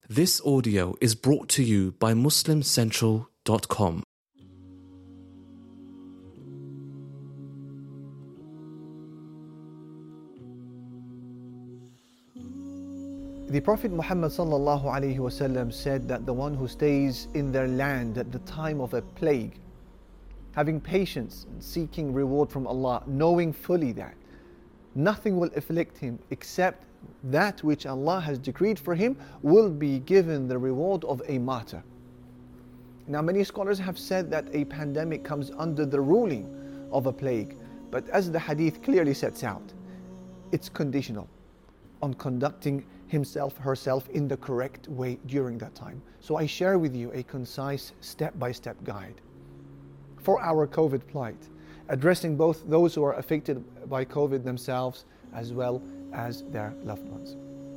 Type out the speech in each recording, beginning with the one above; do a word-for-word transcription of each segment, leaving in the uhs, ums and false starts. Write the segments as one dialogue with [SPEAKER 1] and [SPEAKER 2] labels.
[SPEAKER 1] This audio is brought to you by Muslim Central dot com.
[SPEAKER 2] The Prophet Muhammad sallallahu alaihi wasallam said that the one who stays in their land at the time of a plague, having patience and seeking reward from Allah, knowing fully that nothing will afflict him except that which Allah has decreed for him, will be given the reward of a martyr. Now, many scholars have said that a pandemic comes under the ruling of a plague, but as the hadith clearly sets out, it's conditional on conducting himself, herself in the correct way during that time. So I share with you a concise step-by-step guide for our COVID plight, addressing both those who are affected by COVID themselves as well as their loved ones.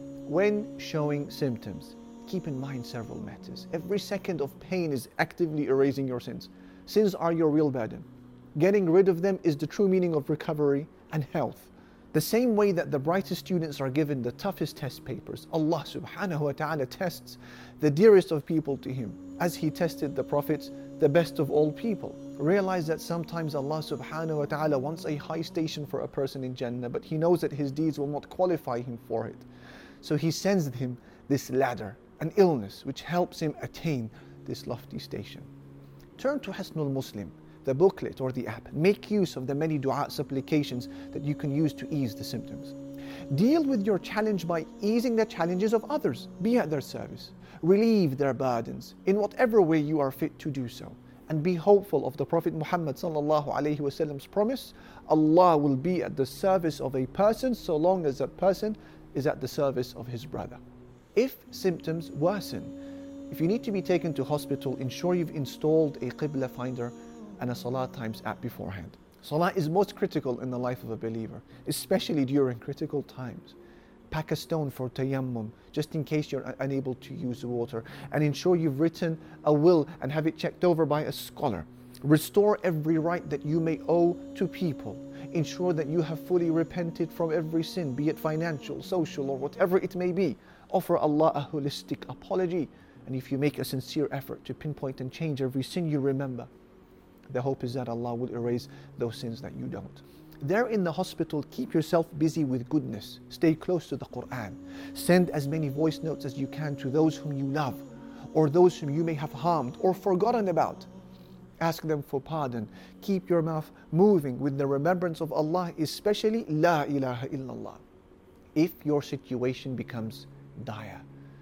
[SPEAKER 2] When showing symptoms, keep in mind several matters. Every second of pain is actively erasing your sins. Sins are your real burden. Getting rid of them is the true meaning of recovery and health. The same way that the brightest students are given the toughest test papers, Allah subhanahu wa ta'ala tests the dearest of people to Him, as He tested the prophets, the best of all people. Realize that sometimes Allah subhanahu wa ta'ala wants a high station for a person in Jannah, but He knows that his deeds will not qualify him for it. So He sends him this ladder, an illness, which helps him attain this lofty station. Turn to Hisnul Muslim, the booklet or the app. Make use of the many dua supplications that you can use to ease the symptoms. Deal with your challenge by easing the challenges of others. Be at their service. Relieve their burdens in whatever way you are fit to do so. And be hopeful of the Prophet Muhammad sallallahu alaihi wasallam's promise. Allah will be at the service of a person so long as that person is at the service of his brother. If symptoms worsen, if you need to be taken to hospital, ensure you've installed a Qibla finder and a Salat Times app beforehand. Salah is most critical in the life of a believer, especially during critical times. Pack a stone for tayammum, just in case you're unable to use water, and ensure you've written a will and have it checked over by a scholar. Restore every right that you may owe to people. Ensure that you have fully repented from every sin, be it financial, social, or whatever it may be. Offer Allah a holistic apology, and if you make a sincere effort to pinpoint and change every sin you remember, the hope is that Allah will erase those sins that you don't. There in the hospital, keep yourself busy with goodness. Stay close to the Quran. Send as many voice notes as you can to those whom you love, or those whom you may have harmed or forgotten about. Ask them for pardon. Keep your mouth moving with the remembrance of Allah, especially La ilaha illallah. If your situation becomes dire,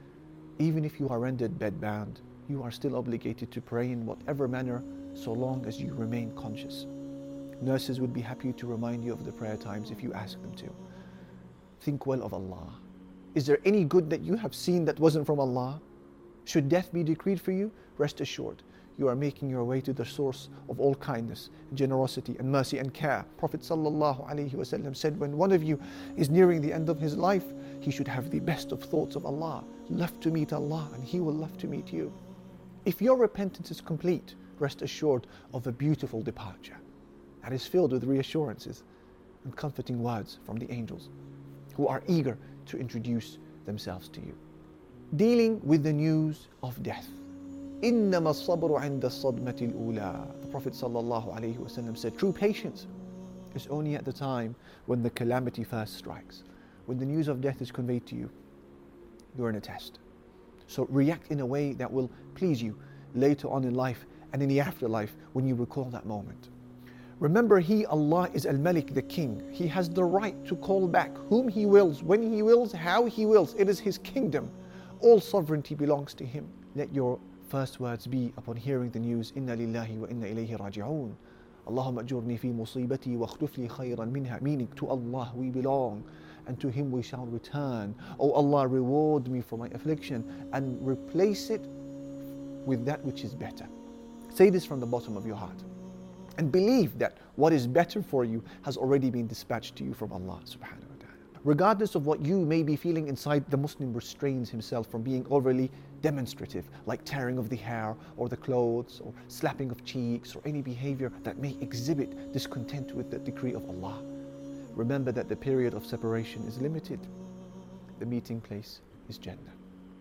[SPEAKER 2] even if you are rendered bedbound, you are still obligated to pray in whatever manner, so long as you remain conscious. Nurses would be happy to remind you of the prayer times if you ask them to. Think well of Allah. Is there any good that you have seen that wasn't from Allah? Should death be decreed for you, rest assured, you are making your way to the source of all kindness, generosity and mercy and care. Prophet sallallahu alaihi wasallam said, when one of you is nearing the end of his life, he should have the best of thoughts of Allah, love to meet Allah, and He will love to meet you. If your repentance is complete, rest assured of a beautiful departure that is filled with reassurances and comforting words from the angels who are eager to introduce themselves to you. Dealing with the news of death. إِنَّمَا الصَّبْرُ عِنْدَ الصَّدْمَةِ الْأُولَى. The Prophet sallallahu alaihi wasallam said, true patience is only at the time when the calamity first strikes. When the news of death is conveyed to you, you're in a test. So react in a way that will please you later on in life and in the afterlife when you recall that moment. Remember, He, Allah, is Al-Malik, the King. He has the right to call back whom He wills, when He wills, how He wills. It is His kingdom. All sovereignty belongs to Him. Let your first words be upon hearing the news, Inna lillahi wa inna ilayhi raji'un. Allahumma ajurni fi musibati wa akhlif li khayran minha. Meaning, to Allah we belong, and to Him we shall return. O Allah, reward me for my affliction and replace it with that which is better. Say this from the bottom of your heart. And believe that what is better for you has already been dispatched to you from Allah subhanahu wa ta'ala. Regardless of what you may be feeling inside, the Muslim restrains himself from being overly demonstrative, like tearing of the hair or the clothes or slapping of cheeks or any behavior that may exhibit discontent with the decree of Allah. Remember that the period of separation is limited. The meeting place is Jannah.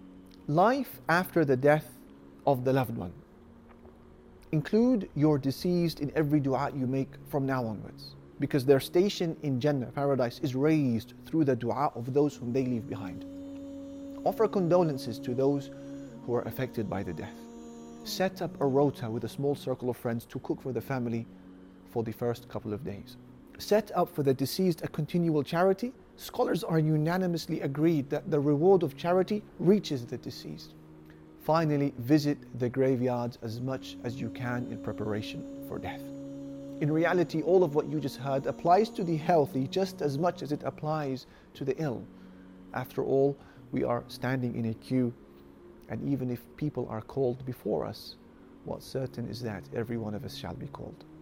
[SPEAKER 2] Life after the death of the loved one. Include your deceased in every dua you make from now onwards, because their station in Jannah, paradise, is raised through the dua of those whom they leave behind. Offer condolences to those who are affected by the death. Set up a rota with a small circle of friends to cook for the family for the first couple of days. Set up for the deceased a continual charity. Scholars are unanimously agreed that the reward of charity reaches the deceased. Finally, visit the graveyards as much as you can in preparation for death. In reality, all of what you just heard applies to the healthy just as much as it applies to the ill. After all, we are standing in a queue, and even if people are called before us, what's certain is that every one of us shall be called.